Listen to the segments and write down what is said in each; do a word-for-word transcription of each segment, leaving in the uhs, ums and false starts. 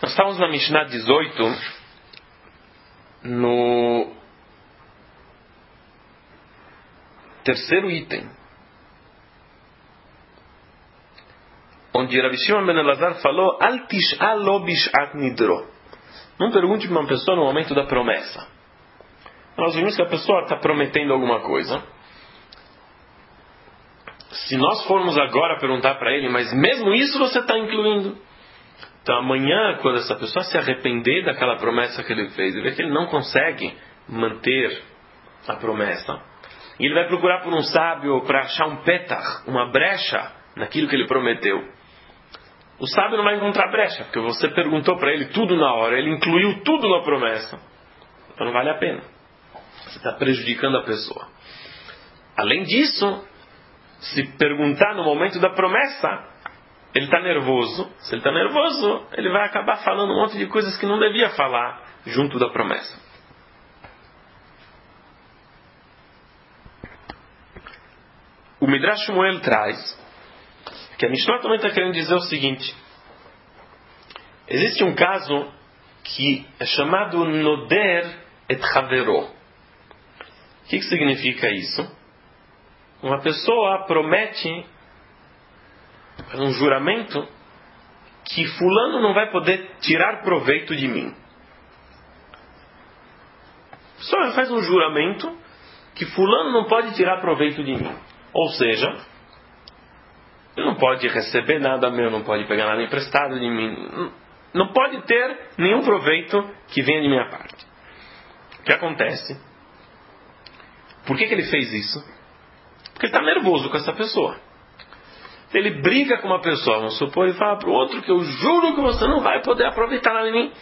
Nós estamos na Mishnah dezoito, no terceiro item, onde Rabi Shimon ben Elazar falou: Al tish'al lo bish'at nidro. Não pergunte para uma pessoa no momento da promessa. Nós vimos que a pessoa está prometendo alguma coisa. Se nós formos agora perguntar para ele, mas mesmo isso você está incluindo? Então amanhã, quando essa pessoa se arrepender daquela promessa que ele fez, e ver que ele não consegue manter a promessa, e ele vai procurar por um sábio para achar um petar, uma brecha naquilo que ele prometeu, o sábio não vai encontrar brecha, porque você perguntou para ele tudo na hora, ele incluiu tudo na promessa. Então não vale a pena. Você está prejudicando a pessoa. Além disso, se perguntar no momento da promessa, ele está nervoso. Se ele está nervoso, ele vai acabar falando um monte de coisas que não devia falar junto da promessa. O Midrash Shmuel traz que a Mishnah também está querendo dizer o seguinte: existe um caso que é chamado Noder et Havero. O que, que significa isso? Uma pessoa promete, faz um juramento, que fulano não vai poder tirar proveito de mim. A pessoa faz um juramento que fulano não pode tirar proveito de mim. Ou seja, ele não pode receber nada meu, não pode pegar nada emprestado de mim, não pode ter nenhum proveito que venha de minha parte. O que acontece? Por que, que ele fez isso? Porque ele está nervoso com essa pessoa. Ele briga com uma pessoa, vamos supor, e fala para o outro que eu juro que você não vai poder aproveitar nada de mim.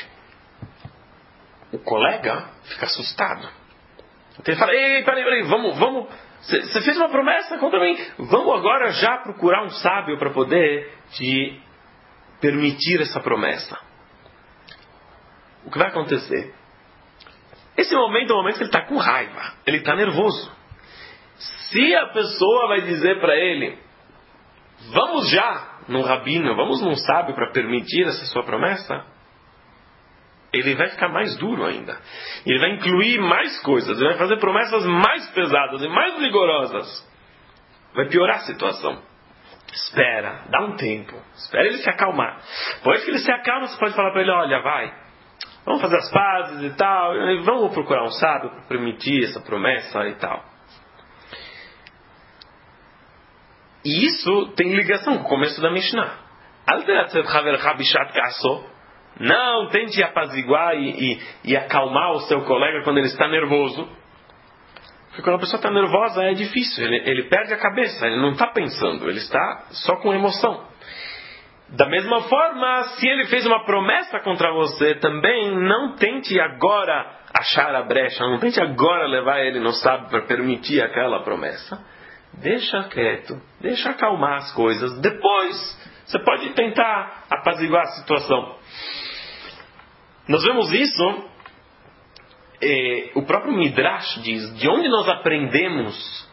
O colega fica assustado. Então ele fala: ei, peraí, peraí, vamos, vamos. Você fez uma promessa contra mim. Vamos agora já procurar um sábio para poder te permitir essa promessa. O que vai acontecer? Esse momento é o momento que ele está com raiva. Ele está nervoso. Se a pessoa vai dizer para ele: vamos já num rabino, vamos num sábio para permitir essa sua promessa, ele vai ficar mais duro ainda. Ele vai incluir mais coisas. Ele vai fazer promessas mais pesadas e mais rigorosas. Vai piorar a situação. Espera, dá um tempo. Espera ele se acalmar. Depois que ele se acalma, você pode falar para ele: olha, vai, vamos fazer as pazes e tal. Vamos procurar um sábio para permitir essa promessa e tal. E isso tem ligação com o começo da Mishnah. Não tente apaziguar e, e, e acalmar o seu colega quando ele está nervoso. Porque quando a pessoa está nervosa é difícil. Ele, ele perde a cabeça, ele não está pensando, ele está só com emoção. Da mesma forma, se ele fez uma promessa contra você, também não tente agora achar a brecha, não tente agora levar ele no sábio para permitir aquela promessa. Deixa quieto, deixa acalmar as coisas. Depois você pode tentar apaziguar a situação. Nós vemos isso, eh, o próprio Midrash diz, de onde nós aprendemos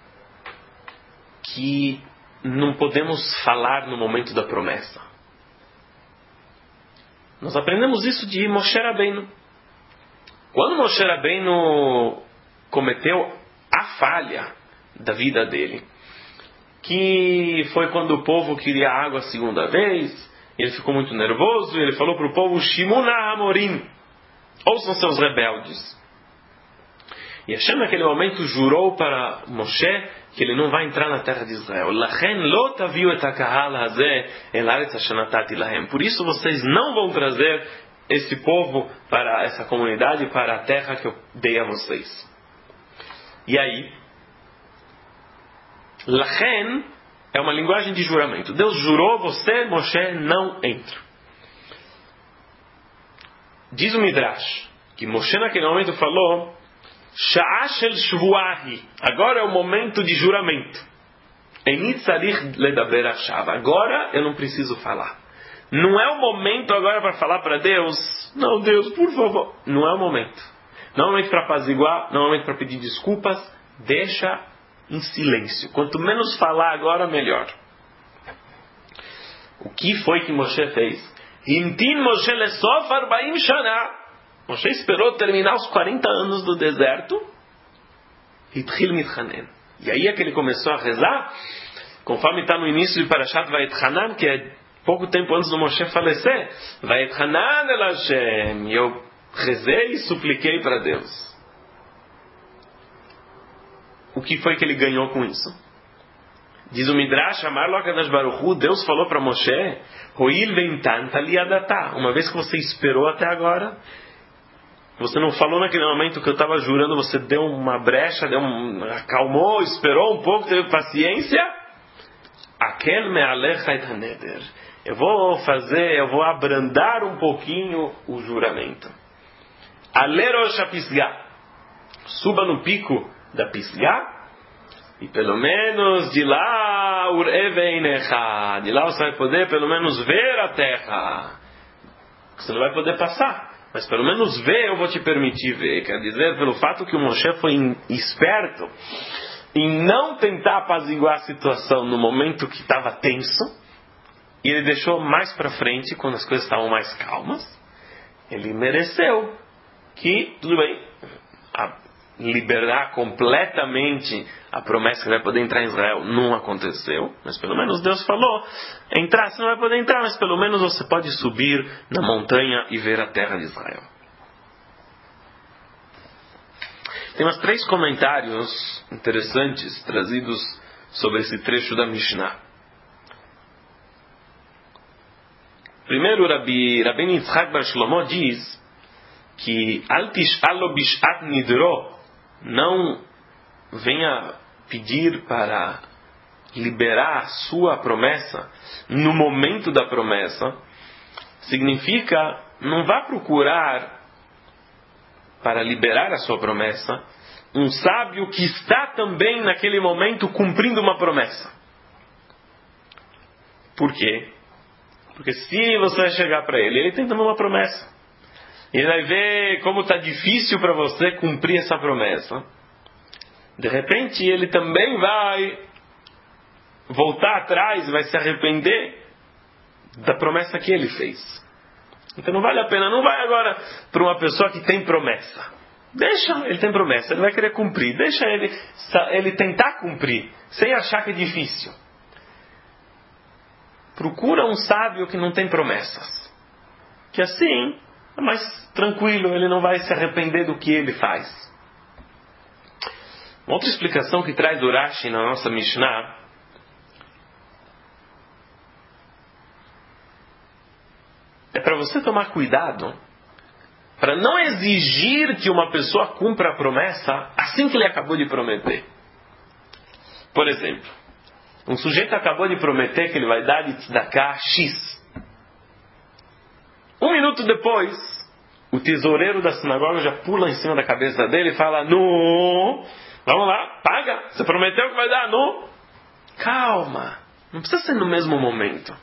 que não podemos falar no momento da promessa. Nós aprendemos isso de Moshe Rabbeinu. Quando Moshe Rabbeinu cometeu a falha da vida dele, que foi quando o povo queria água a segunda vez, ele ficou muito nervoso e ele falou para o povo: Shimuna Amorim, ouçam seus rebeldes. E Hashem naquele momento jurou para Moshe que ele não vai entrar na terra de Israel. Lachen lo taviu et hakahal hazeh el haaretz asher natati lahem. Por isso vocês não vão trazer esse povo, para essa comunidade, para a terra que eu dei a vocês. E aí, Lachen é uma linguagem de juramento. Deus jurou: você, Moshe, não entra. Diz o Midrash que Moshe naquele momento falou: Sha'ah shel shvuahi. Agora é o momento de juramento. Eni tzarich ledaber achav. Agora eu não preciso falar. Não é o momento agora para falar para Deus: não, Deus, por favor. Não é o momento. Não é o momento para apaziguar, não é o momento para pedir desculpas. Deixa em silêncio. Quanto menos falar agora, melhor. O que foi que Moshe fez? Hintin Moshe lesof arbaim shana. Moshe esperou terminar os quarenta anos do deserto. Hitchil mitchanen. E aí é que ele começou a rezar, conforme está no início de Parashat Vayetchanan, que é pouco tempo antes do Moshe falecer. Vayetchanan el Hashem. E eu rezei e supliquei para Deus. O que foi que ele ganhou com isso? Diz o Midrash, Amar lo HaKadosh Baruch Hu, Deus falou para Moshe, Hoil ventan taliadatá. Uma vez que você esperou até agora, você não falou naquele momento que eu estava jurando, você deu uma brecha, deu um, acalmou, esperou um pouco, teve paciência. Akel me'alecha et haneder. Eu vou fazer, eu vou abrandar um pouquinho o juramento. Alerosh Pisgah. Suba no pico da Pisgah e pelo menos de lá ureveinecha. De lá você vai poder pelo menos ver a terra. Você não vai poder passar, mas pelo menos ver eu vou te permitir ver. Quer dizer, pelo fato que o Moshe foi esperto em não tentar apaziguar a situação no momento que estava tenso, e ele deixou mais para frente, quando as coisas estavam mais calmas, ele mereceu que, tudo bem, a, liberar completamente a promessa que vai poder entrar em Israel não aconteceu, mas pelo menos Deus falou, entrar, você não vai poder entrar, mas pelo menos você pode subir na montanha e ver a terra de Israel. Tem uns três comentários interessantes trazidos sobre esse trecho da Mishnah. Primeiro, Rabi, Rabbeinu Yitzhak Bar Shlomo diz que Al tish'alo bishat nidro, não venha pedir para liberar a sua promessa no momento da promessa, significa não vá procurar para liberar a sua promessa um sábio que está também naquele momento cumprindo uma promessa. Por quê? Porque se você vai chegar para ele, ele tem também uma promessa. Ele vai ver como está difícil para você cumprir essa promessa. De repente, ele também vai voltar atrás, vai se arrepender da promessa que ele fez. Então não vale a pena. Não vai agora para uma pessoa que tem promessa. Deixa, ele tem promessa, ele vai querer cumprir. Deixa ele, ele tentar cumprir, sem achar que é difícil. Procura um sábio que não tem promessas. Que assim é mais tranquilo, ele não vai se arrepender do que ele faz. Uma outra explicação que traz Urashi na nossa Mishnah é para você tomar cuidado para não exigir que uma pessoa cumpra a promessa assim que ele acabou de prometer. Por exemplo, um sujeito acabou de prometer que ele vai dar de tzedakah X. Um minuto depois, o tesoureiro da sinagoga já pula em cima da cabeça dele e fala: "Nu, vamos lá, paga. Você prometeu que vai dar, nu." Calma, não precisa ser no mesmo momento.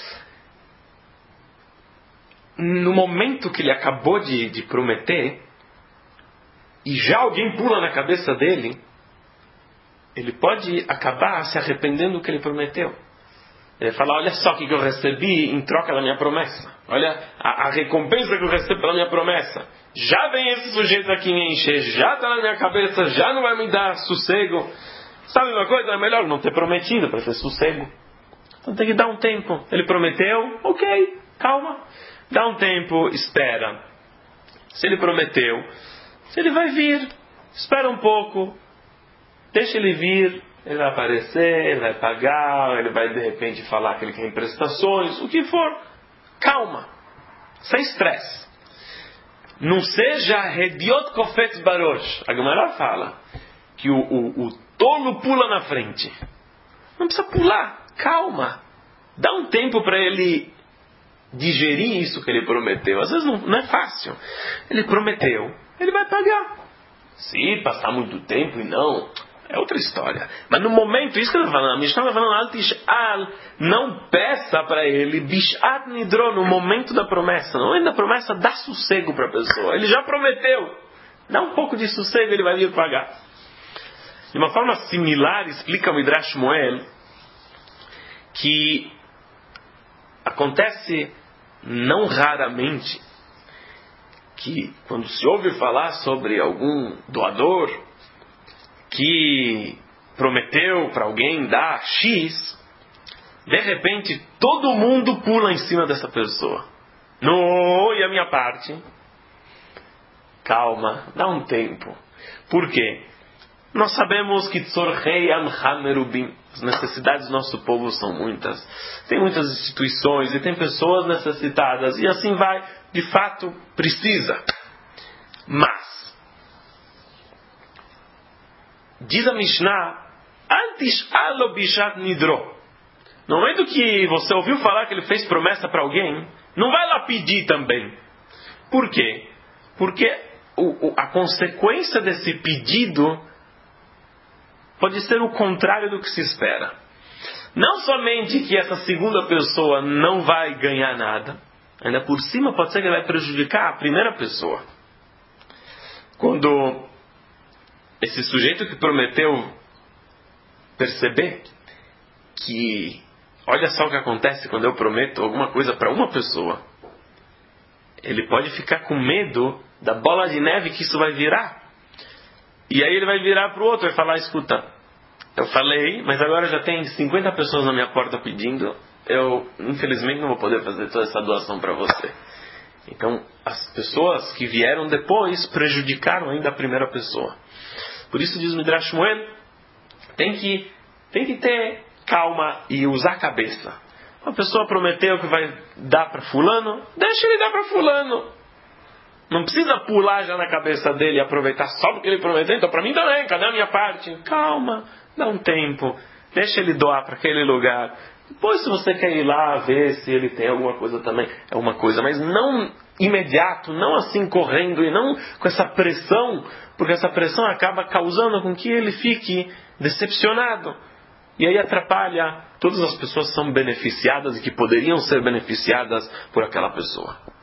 No momento que ele acabou de, de prometer, e já alguém pula na cabeça dele, ele pode acabar se arrependendo do que ele prometeu. Ele fala: olha só o que eu recebi em troca da minha promessa. Olha a, a recompensa que eu recebo pela minha promessa. Já vem esse sujeito aqui me encher, já está na minha cabeça, já não vai me dar sossego. Sabe uma coisa? É melhor não ter prometido para ter sossego. Então tem que dar um tempo. Ele prometeu, ok, calma. Dá um tempo, espera. Se ele prometeu, se ele vai vir, espera um pouco. Deixa ele vir, ele vai aparecer, ele vai pagar, ele vai de repente falar que ele quer prestações, o que for. Calma, sem estresse. Não seja Hediot Kofetz Barosh. A Gemara fala que o, o, o tolo pula na frente. Não precisa pular, calma. Dá um tempo para ele digerir isso que ele prometeu. Às vezes não, não é fácil. Ele prometeu, ele vai pagar. Se passar muito tempo e não, é outra história. Mas no momento, isso que eu estou falando, a Mishnah está falando, Al tish'al, não peça para ele, bishat nidro, no momento da promessa. No momento da promessa, dá sossego para a pessoa. Ele já prometeu. Dá um pouco de sossego, ele vai vir pagar. De uma forma similar, explica o Midrash Moel, que acontece não raramente, que quando se ouve falar sobre algum doador que prometeu para alguém dar X, de repente todo mundo pula em cima dessa pessoa. No, e a minha parte? Calma, dá um tempo. Por quê? Nós sabemos que tzorchei amcha merubim, as necessidades do nosso povo são muitas. Tem muitas instituições e tem pessoas necessitadas. E assim vai, de fato, precisa. Mas, diz a Mishnah, antes alo bishat nidro. No momento que você ouviu falar que ele fez promessa para alguém, não vai lá pedir também. Por quê? Porque o, o, a consequência desse pedido pode ser o contrário do que se espera. Não somente que essa segunda pessoa não vai ganhar nada, ainda por cima pode ser que ele vai prejudicar a primeira pessoa. Quando esse sujeito que prometeu perceber que, olha só o que acontece quando eu prometo alguma coisa para uma pessoa, ele pode ficar com medo da bola de neve que isso vai virar. E aí ele vai virar para o outro e falar, escuta, eu falei, mas agora já tem cinquenta pessoas na minha porta pedindo, eu infelizmente não vou poder fazer toda essa doação para você. Então as pessoas que vieram depois prejudicaram ainda a primeira pessoa. Por isso diz o Midrash Shmuel, tem que, tem que ter calma e usar a cabeça. Uma pessoa prometeu que vai dar para fulano, deixa ele dar para fulano. Não precisa pular já na cabeça dele e aproveitar só porque ele prometeu. Então para mim também, cadê a minha parte? Calma, dá um tempo, deixa ele doar para aquele lugar. Depois, se você quer ir lá ver se ele tem alguma coisa também, é uma coisa, mas não imediato, não assim correndo e não com essa pressão, porque essa pressão acaba causando com que ele fique decepcionado. E aí atrapalha todas as pessoas que são beneficiadas e que poderiam ser beneficiadas por aquela pessoa.